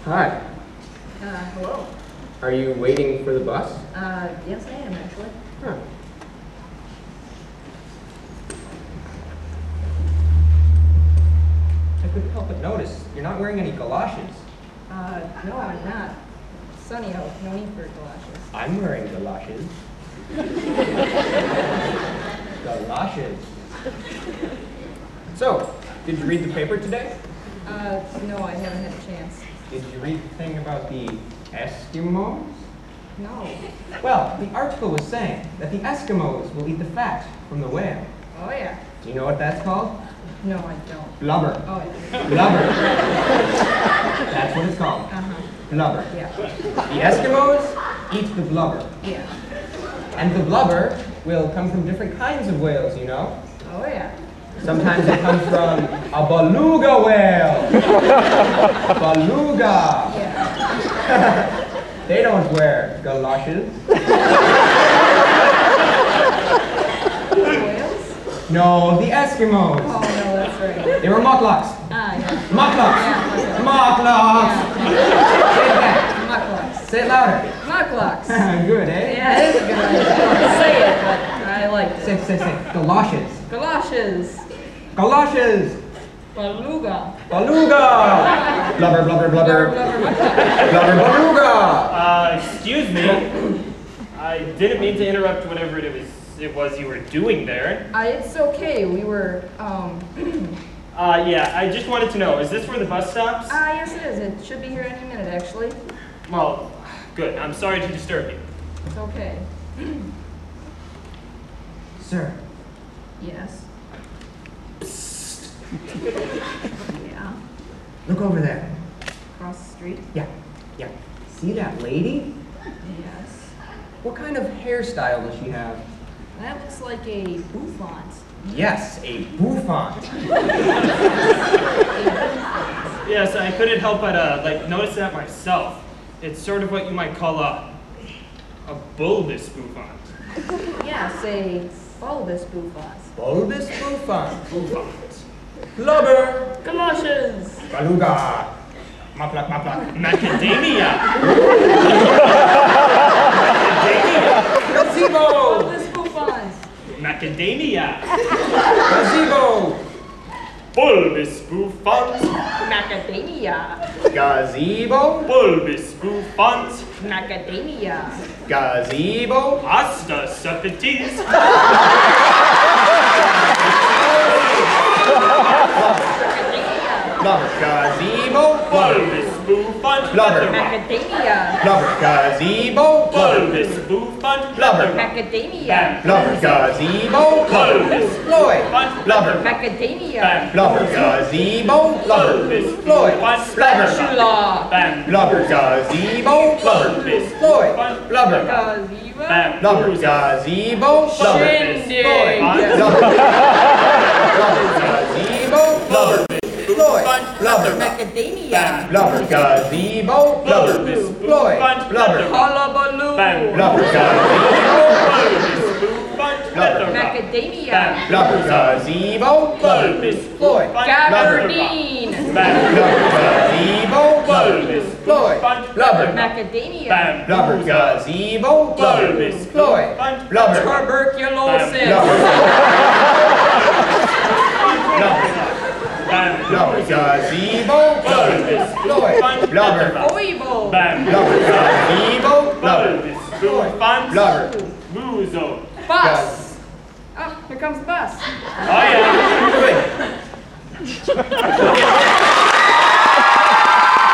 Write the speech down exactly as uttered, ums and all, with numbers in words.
Hi. Uh, hello. Are you waiting for the bus? Uh, yes I am actually. Huh. I couldn't help but notice you're not wearing any galoshes. Uh, no I'm not. It's sunny out, no need for galoshes. I'm wearing galoshes. Galoshes. So, did you read the paper today? Uh, no I haven't had a chance. Did you read the thing about the Eskimos? No. Well, the article was saying that the Eskimos will eat the fat from the whale. Oh yeah. Do you know what that's called? No I don't. Blubber. Oh yeah. Blubber. That's what it's called. Uh-huh. Blubber. Yeah. The Eskimos eat the blubber. Yeah. And the blubber will come from different kinds of whales, you know? Oh yeah. Sometimes it comes from a beluga whale. Beluga. Yeah. They don't wear galoshes. Whales? No, the Eskimos. Oh no, that's right. They were mucklucks. Ah yeah. Mucklucks. Yeah, Mucklucks. Say it back. Mucklucks. Say it louder. Mucklucks. Good, eh? Yeah, it is a good idea. I don't want to say it, but I liked Say, it. say, say. Galoshes. Galoshes. Galoshes. Beluga. Beluga. Blubber, blubber, blubber. Blubber, blubber, muckluck. Blubber, beluga. Uh, excuse me. I didn't mean to interrupt whatever it was it was you were doing there. Uh, it's okay. We were, um, Uh, yeah, I just wanted to know, is this where the bus stops? ah, yes it is. It should be here any minute, actually. Well, good. I'm sorry to disturb you. It's okay. Sir. Yes. Yeah. Look over there. Across the street. Yeah, yeah. See that lady? Yes. What kind of hairstyle does she have? That looks like a bouffant. Yes, a bouffant. Yes, I couldn't help but, uh, like, notice that myself. It's sort of what you might call a, a bulbous bouffant. Yes, a bulbous bouffant. Bulbous bouffant. Bouffant. Blubber. Galoshes. Beluga. Muckluck, muckluck. Macadamia. Gazebo. Bulbous bouffant. Macadamia. Gazebo. Bulbous bouffant. Macadamia. Gazebo. Bulbous bouffant. Macadamia. Gazebo. Pasta suffities. Blubber. Gazebo. Bulbous bouffant. Blubber. Macadamia. Blubber. Gazebo. Bulbous bouffant. Blubber. Macadamia. Blubber. Gazebo. Bulbous Floyd. bouffant. Blubber. Macadamia. Blubber. Gazebo. Blubber. Bulbous Floyd. bouffant. Blubber. Spatula. Bam. Blubber. Gazebo. Blubber. Bulbous Floyd. bouffant. Blubber. Gazebo. Bam. Blubber. Gazebo. Blubber. Shindig. Blubber. Blubber. Gazebo. Blubber. Floyd. Blubber. Macadamia. Blubber. Gazebo. Blubber. Bulbous Floyd. bouffant. Blubber. Hullabaloo. Bam. Blubber. Gazebo. Bulbous bouffant. Blubber. Macadamia. Blubber. Gazebo. Blubber. Bulbous Floyd. Gabardine. Bam. Blubber. Gazebo. Blubber. Bulbous Floyd. bouffant. Blubber. Macadamia. Bam. Blubber. Gazebo. Blubber. Bulbous Floyd. bouffant. Blubber. Tuberculosis. Bam. Blubber. Gazebo. Bulbous Floyd. bouffant. Blubber. Oibo. Bam. Blubber. Gazebo. Blubber. Bulbous bouffant. Blubber. Wuzo. Bus. Oh, here comes the bus. Oh yeah. Good.